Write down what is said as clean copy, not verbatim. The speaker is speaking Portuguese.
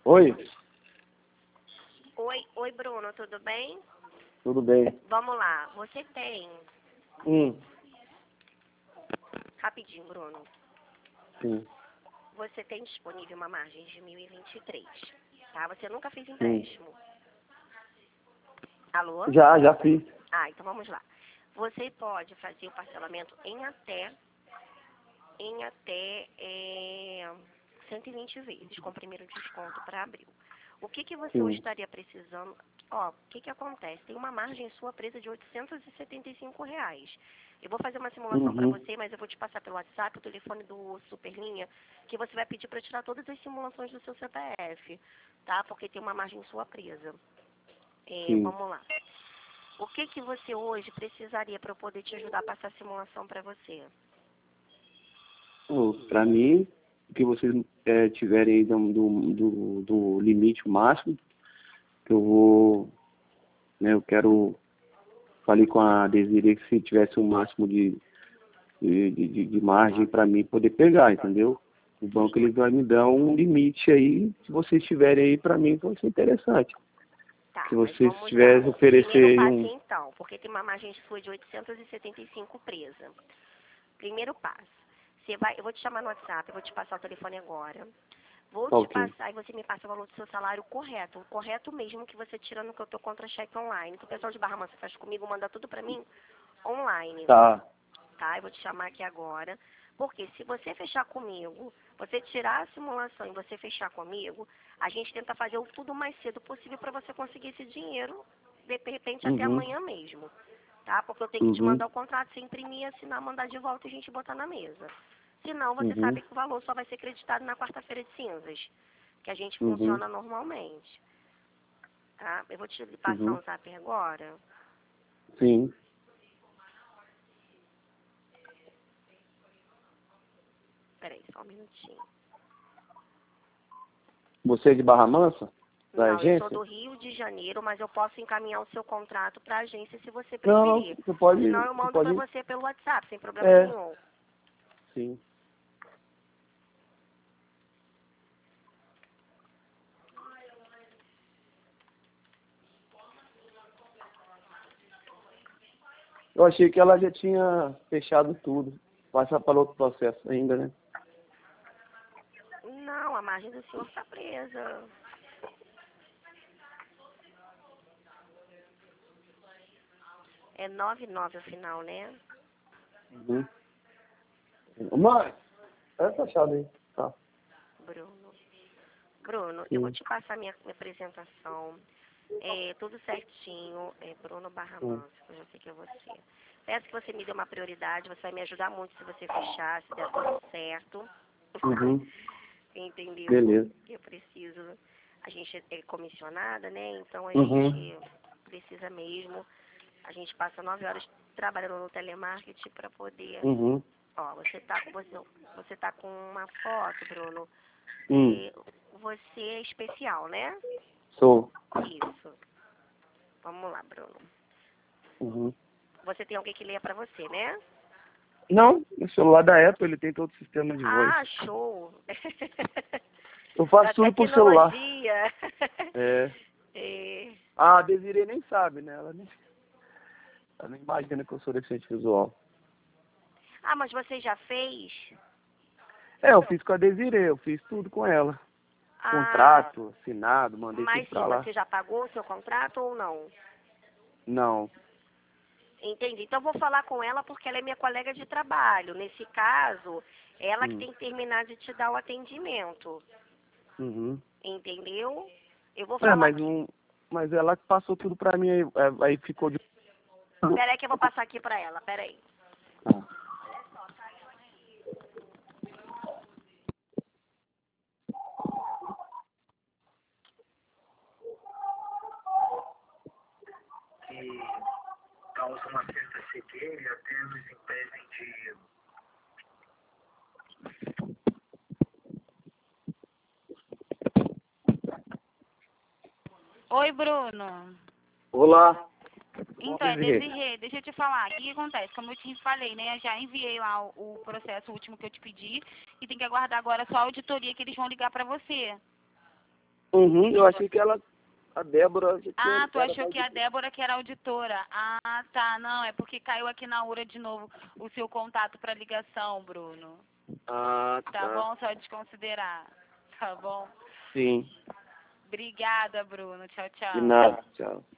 Oi, Oi, Bruno, tudo bem? tudo bem? Vamos lá, você tem... Hum, Rapidinho, Bruno. sim, Você tem disponível uma margem de 2023, tá? Você nunca fez empréstimo. Alô? já fiz. Ah, então vamos lá. Você pode fazer o parcelamento em até 120 vezes, com o primeiro desconto para abril. O que você hoje Sim. estaria precisando? Ó, o que acontece? Tem uma margem sua presa de R$ 875. Eu vou fazer uma simulação para você, mas eu vou te passar pelo WhatsApp, o telefone do Superlinha, que você vai pedir para tirar todas as simulações do seu CPF, tá? Porque tem uma margem sua presa. Sim. Vamos lá. O que você hoje precisaria para eu poder te ajudar a passar a simulação para você? Para mim, o que vocês tiverem aí do limite máximo, que eu vou, né, eu quero, falei com a Desiree que se tivesse um máximo de margem para mim poder pegar, entendeu? O banco ele vai me dar um limite aí, se vocês tiverem aí para mim, vai ser interessante. Tá, Se mas vocês vamos tiverem lá. oferecer Primeiro passo, um... então, porque tem uma margem sua de 875 presa. Primeiro passo. Eu vou te chamar no WhatsApp, eu vou te passar o telefone agora. Vou te Ok. passar e você me passa o valor do seu salário correto. O correto mesmo que você tira no que eu tô contra-cheque online. Que o pessoal de Barra Mansa faz comigo, manda tudo pra mim online. Tá. Tá? Eu vou te chamar aqui agora. Porque se você fechar comigo, você tirar a simulação e você fechar comigo, a gente tenta fazer o tudo mais cedo possível para você conseguir esse dinheiro, de repente até amanhã mesmo. Tá? Porque eu tenho que te mandar o contrato, você imprimir, assinar, mandar de volta e a gente botar na mesa. Senão, você sabe que o valor só vai ser creditado na quarta-feira de cinzas, que a gente funciona normalmente. Tá? Eu vou te passar um zap agora. Sim. Peraí, só um minutinho. Você é de Barra Mansa? Da Não, eu sou agência? do Rio de Janeiro, mas eu posso encaminhar o seu contrato para a agência se você Não, preferir. você pode... Senão eu Você mando para pode... você pelo WhatsApp, sem problema nenhum. Sim. Eu achei que ela já tinha fechado tudo. Passar para outro processo ainda, né? Não, a margem do senhor está presa. É 99 ao final, né? Mãe, essa chave aí. Tá. Bruno, eu vou te passar minha apresentação. Tudo certinho. Bruno Barra Mansa, eu já sei que é você. Peço que você me dê uma prioridade, você vai me ajudar muito se você fechar, se der tudo certo. Entendeu? Beleza. Eu preciso. A gente é comissionada, né? Então a gente precisa mesmo. A gente passa 9 horas trabalhando no telemarketing para poder. Ó, você tá com uma foto, Bruno. Você é especial, né? Sou. Isso. Vamos lá, Bruno. Você tem alguém que leia pra você, né? Não, o celular da Apple ele tem todo o sistema de voz. Ah, show! Eu faço tudo por celular. A Desiree nem sabe, né? Ela nem imagina que eu sou deficiente visual. Ah, mas você já fez? Eu fiz com a Desiree, eu fiz tudo com ela. Contrato, assinado, mandei tudo pra lá. Mas você já pagou o seu contrato ou não? Não. Entendi. Então, eu vou falar com ela porque ela é minha colega de trabalho. Nesse caso, ela que tem que terminar de te dar o atendimento. Entendeu? Eu vou falar... Mas ela passou tudo pra mim, aí ficou de... Peraí que eu vou passar aqui pra ela, peraí. Que causa uma certa cegueira e até nos impedem de... Oi, Bruno. Olá. Então, é Desirê, deixa eu te falar, o que acontece? Como eu te falei, né, eu já enviei lá o processo último que eu te pedi e tem que aguardar agora só a auditoria que eles vão ligar pra você. Uhum, eu achei que a Débora... já tinha- Ah, tu era achou que a auditora. Débora que era auditora. Ah, tá. Não, é porque caiu aqui na URA de novo o seu contato para ligação, Bruno. Ah, Tá bom? Só desconsiderar. Tá bom? Sim, Obrigada, Bruno. Tchau, de tchau. nada, tchau.